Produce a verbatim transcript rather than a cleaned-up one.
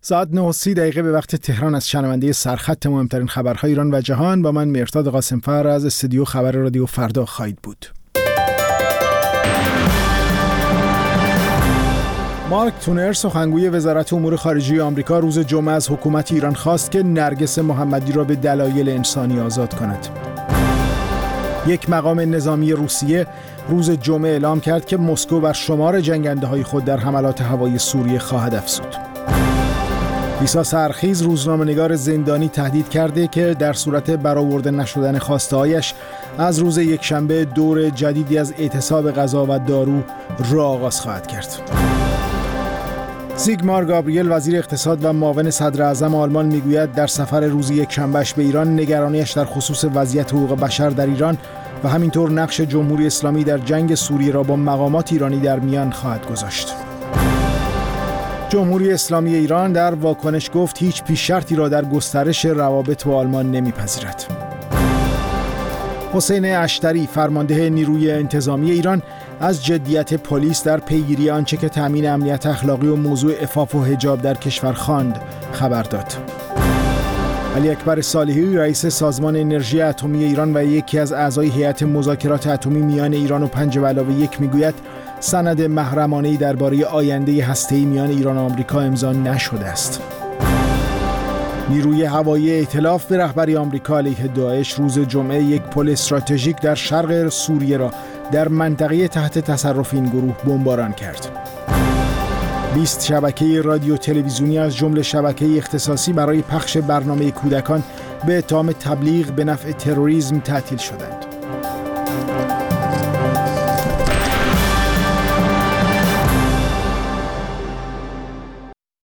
ساعت نه و سی دقیقه به وقت تهران از شنونده سرخط مهمترین خبرهای ایران و جهان با من مهرداد قاسمفر از استودیو خبر رادیو فردا خواهید بود. مارک تونر سخنگوی وزارت امور خارجه آمریکا روز جمعه از حکومت ایران خواست که نرگس محمدی را به دلایل انسانی آزاد کند. یک مقام نظامی روسیه روز جمعه اعلام کرد که مسکو بر شمار جنگنده‌های خود در حملات هوایی سوریه خواهد افزود. عیسی سرخیز روزنامه‌نگار زندانی تهدید کرده که در صورت برآورده نشدن خواسته‌هایش از روز یکشنبه دور جدیدی از اعتصاب غذا و دارو را آغاز خواهد کرد. سیگمار گابریل وزیر اقتصاد و معاون صدر اعظم آلمان میگوید در سفر روز یکشنبهش به ایران نگرانیش در خصوص وضعیت حقوق بشر در ایران و همینطور نقش جمهوری اسلامی در جنگ سوریه را با مقامات ایرانی در میان خواهد گذاشت. جمهوری اسلامی ایران در واکنش گفت هیچ پیش شرطی را در گسترش روابط با آلمان نمیپذیرد. حسین اشتری فرمانده نیروی انتظامی ایران از جدیت پلیس در پیگیری آنچه که تامین امنیت اخلاقی و موضوع عفاف و حجاب در کشور خواند خبر داد. علی اکبر صالحی رئیس سازمان انرژی اتمی ایران و یکی از اعضای هیئت مذاکرات اتمی میان ایران و پنج به علاوه یک میگوید سند محرمانه‌ای درباره آینده هسته‌ای میان ایران و آمریکا امضا نشده است. نیروی هوایی ائتلاف به رهبری آمریکا علیه داعش روز جمعه یک پل استراتژیک در شرق سوریه را در منطقه تحت تصرف این گروه بمباران کرد. بیست شبکه رادیو تلویزیونی از جمله شبکه اختصاصی برای پخش برنامه کودکان به اتهام تبلیغ به نفع تروریسم تعطیل شدند.